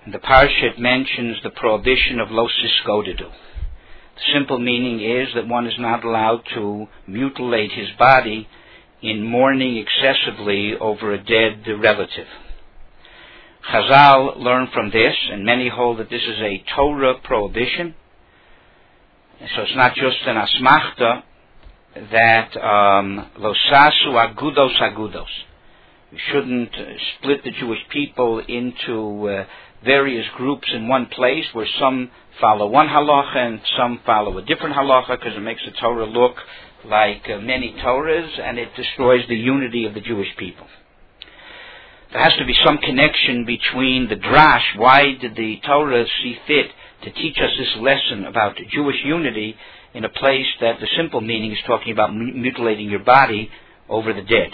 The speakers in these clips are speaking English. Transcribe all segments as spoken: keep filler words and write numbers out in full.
The Parshat mentions the prohibition of lo sisgodedu. The simple meaning is that one is not allowed to mutilate his body in mourning excessively over a dead relative. Chazal learn from this, and many hold that this is a Torah prohibition. So it's not just an asmachta that um, lo sasu agudos agudos. We shouldn't uh, split the Jewish people into uh, various groups in one place where some follow one halacha and some follow a different halacha, because it makes the Torah look like uh, many Torahs, and it destroys the unity of the Jewish people. There has to be some connection between the drash. Why did the Torah see fit to teach us this lesson about Jewish unity in a place that the simple meaning is talking about mutilating your body over the dead?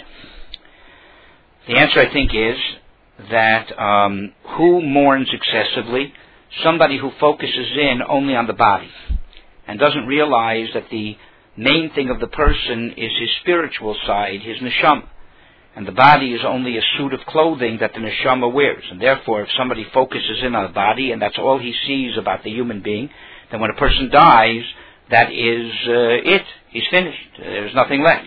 The answer, I think, is that um, who mourns excessively? Somebody who focuses in only on the body and doesn't realize that the main thing of the person is his spiritual side, his neshama. And the body is only a suit of clothing that the neshama wears. And therefore, if somebody focuses in on the body and that's all he sees about the human being, then when a person dies, that is uh, it. He's finished. There's nothing left.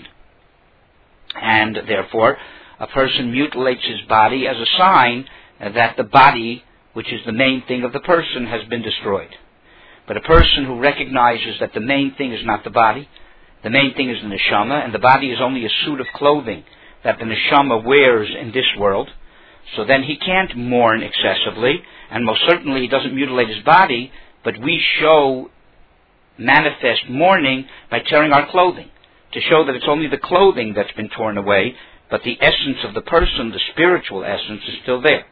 And therefore, a person mutilates his body as a sign that the body, which is the main thing of the person, has been destroyed. But a person who recognizes that the main thing is not the body, the main thing is the neshama, and the body is only a suit of clothing that the neshama wears in this world, so then he can't mourn excessively, and most certainly he doesn't mutilate his body, but we show manifest mourning by tearing our clothing, to show that it's only the clothing that's been torn away, but the essence of the person, the spiritual essence, is still there.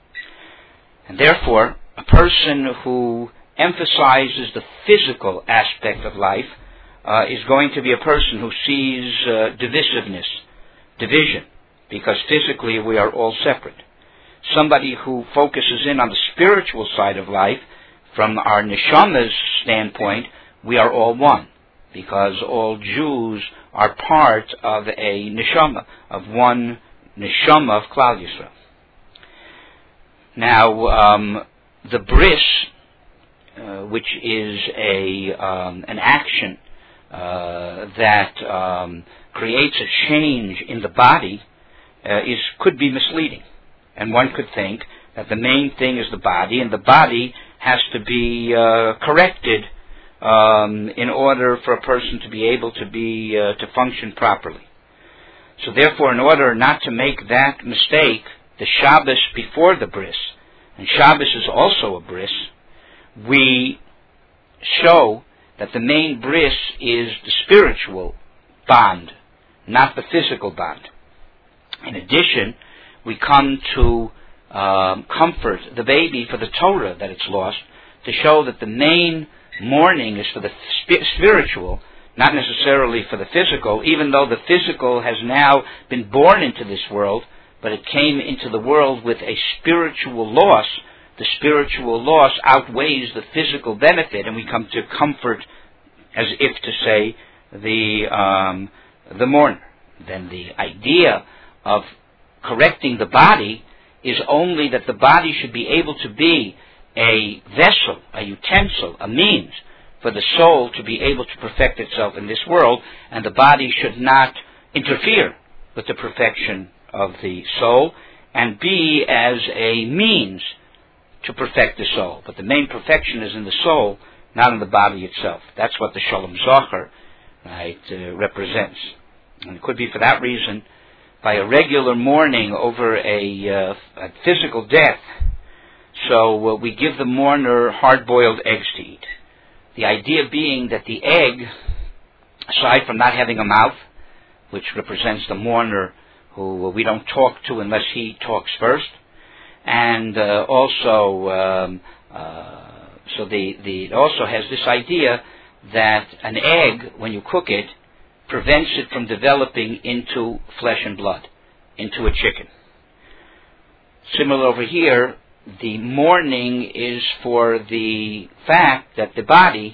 And therefore, a person who emphasizes the physical aspect of life uh, is going to be a person who sees uh, divisiveness, division, because physically we are all separate. Somebody who focuses in on the spiritual side of life, from our neshama's standpoint, we are all one, because all Jews are part of a neshama, of one neshama of Klal Yisrael. Now, um, the bris, uh, which is a um, an action uh, that um, creates a change in the body, uh, is could be misleading, and one could think that the main thing is the body, and the body has to be uh, corrected um, in order for a person to be able to be uh, to function properly. So, therefore, in order not to make that mistake, the Shabbos before the bris, and Shabbos is also a bris, we show that the main bris is the spiritual bond, not the physical bond. In addition, we come to um, comfort the baby for the Torah that it's lost, to show that the main mourning is for the sp- spiritual, not necessarily for the physical, even though the physical has now been born into this world, but it came into the world with a spiritual loss. The spiritual loss outweighs the physical benefit, and we come to comfort, as if to say, the um, the mourner. Then the idea of correcting the body is only that the body should be able to be a vessel, a utensil, a means for the soul to be able to perfect itself in this world, and the body should not interfere with the perfection of the soul and be as a means to perfect the soul. But the main perfection is in the soul, not in the body itself. That's what the Shalom Zocher, right, uh, represents. And it could be for that reason, by a regular mourning over a, uh, a physical death, so uh, we give the mourner hard-boiled eggs to eat. The idea being that the egg, aside from not having a mouth, which represents the mourner who we don't talk to unless he talks first, and uh, also, um, uh, so the, the, it also has this idea that an egg, when you cook it, prevents it from developing into flesh and blood, into a chicken. Similar over here, the mourning is for the fact that the body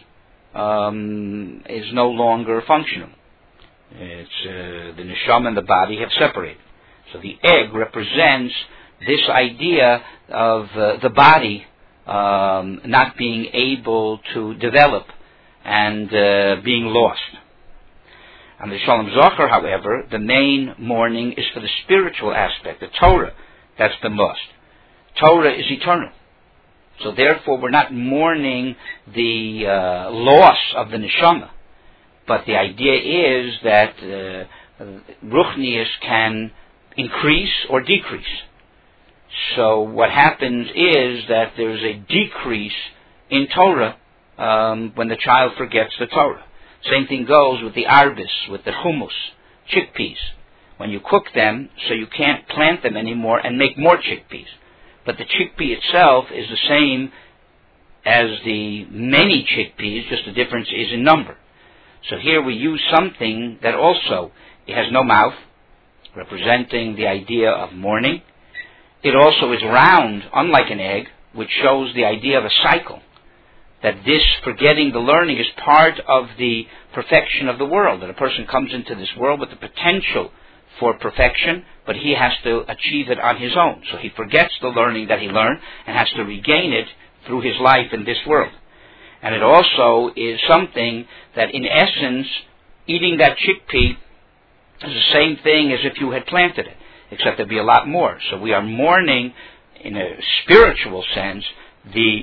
um, is no longer functional. It's uh, the neshama and the body have separated. So the egg represents this idea of uh, the body um, not being able to develop and uh, being lost. On the Shalom Zocher, however, the main mourning is for the spiritual aspect, the Torah. That's the must. Torah is eternal. So therefore we're not mourning the uh, loss of the neshama. But the idea is that uh, Ruchnius can increase or decrease. So what happens is that there's a decrease in Torah um, when the child forgets the Torah. Same thing goes with the arbis, with the hummus, chickpeas. When you cook them, so you can't plant them anymore and make more chickpeas. But the chickpea itself is the same as the many chickpeas, just the difference is in number. So here we use something that also, it has no mouth, representing the idea of mourning. It also is round, unlike an egg, which shows the idea of a cycle. That this forgetting the learning is part of the perfection of the world. That a person comes into this world with the potential for perfection, but he has to achieve it on his own. So he forgets the learning that he learned and has to regain it through his life in this world. And it also is something that in essence, eating that chickpea is the same thing as if you had planted it, except there'd be a lot more. So we are mourning, in a spiritual sense, the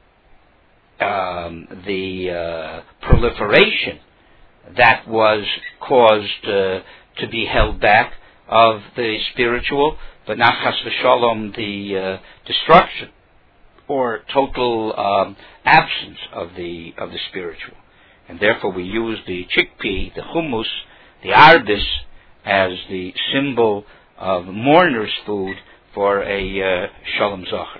um, the uh, proliferation that was caused uh, to be held back of the spiritual, but not chas v'shalom, the uh, destruction or total um, absence of the of the spiritual. And therefore we use the chickpea, the hummus, the arbis, as the symbol of mourner's food for a uh, Shalom Zocher.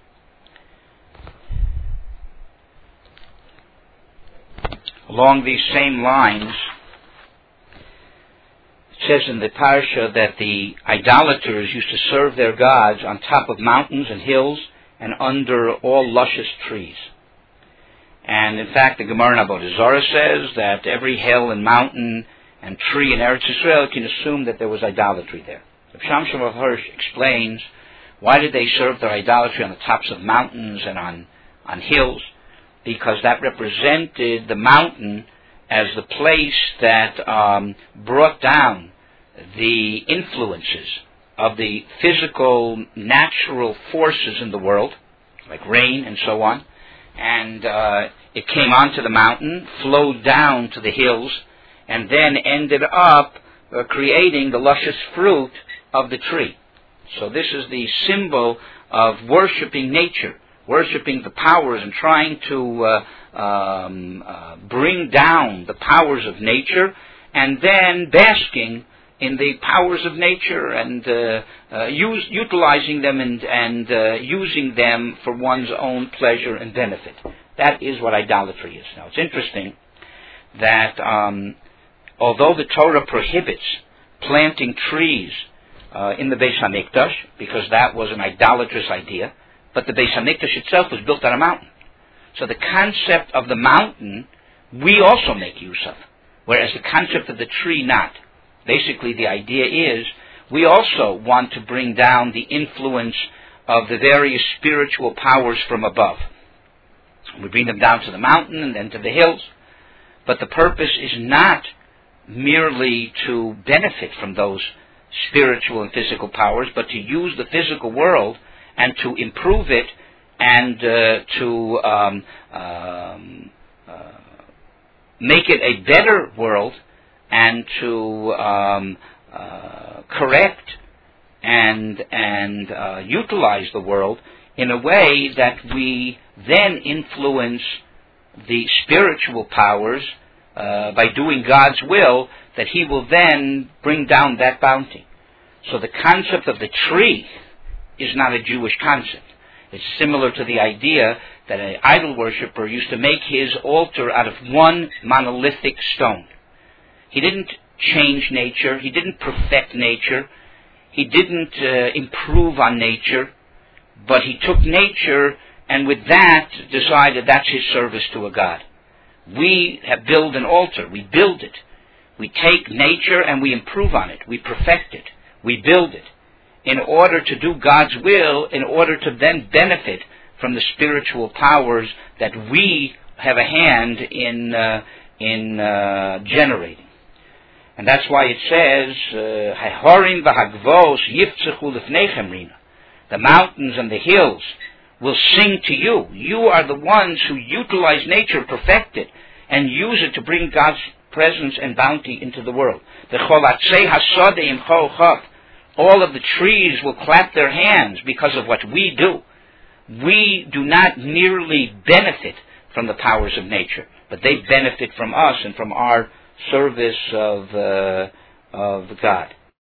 Along these same lines, it says in the parsha that the idolaters used to serve their gods on top of mountains and hills and under all luscious trees. And in fact, the Gemara in Avodah Zarah says that every hill and mountain and tree in Eretz Yisrael can assume that there was idolatry there. The Shamshon of Hirsch explains why did they serve their idolatry on the tops of mountains and on, on hills? Because that represented the mountain as the place that um, brought down the influences of the physical, natural forces in the world, like rain and so on. And uh, it came onto the mountain, flowed down to the hills, and then ended up uh, creating the luscious fruit of the tree. So this is the symbol of worshiping nature, worshiping the powers and trying to uh, um, uh, bring down the powers of nature, and then basking in the powers of nature and uh, uh, use, utilizing them and, and uh, using them for one's own pleasure and benefit. That is what idolatry is. Now, it's interesting that um, although the Torah prohibits planting trees uh, in the Beis HaMikdash, because that was an idolatrous idea, but the Beis HaMikdash itself was built on a mountain. So the concept of the mountain, we also make use of, whereas the concept of the tree, not. Basically, the idea is we also want to bring down the influence of the various spiritual powers from above. We bring them down to the mountain and then to the hills. But the purpose is not merely to benefit from those spiritual and physical powers, but to use the physical world and to improve it and uh, to um, um, uh, make it a better world, and to um, uh, correct and and uh, utilize the world in a way that we then influence the spiritual powers uh, by doing God's will, that He will then bring down that bounty. So the concept of the tree is not a Jewish concept. It's similar to the idea that an idol worshiper used to make his altar out of one monolithic stone. He didn't change nature. He didn't perfect nature. He didn't uh, improve on nature. But he took nature and with that decided that's his service to a God. We have built an altar. We build it. We take nature and we improve on it. We perfect it. We build it. in order to do God's will, in order to then benefit from the spiritual powers that we have a hand in uh, in uh, generating. And that's why it says, "Hahorim v'hagvos yifzechu lefneichem rina." The mountains and the hills will sing to you. You are the ones who utilize nature, perfect it, and use it to bring God's presence and bounty into the world. The cholatzei hasodeim chochav. All of the trees will clap their hands because of what we do. We do not merely benefit from the powers of nature, but they benefit from us and from our service of uh, of God.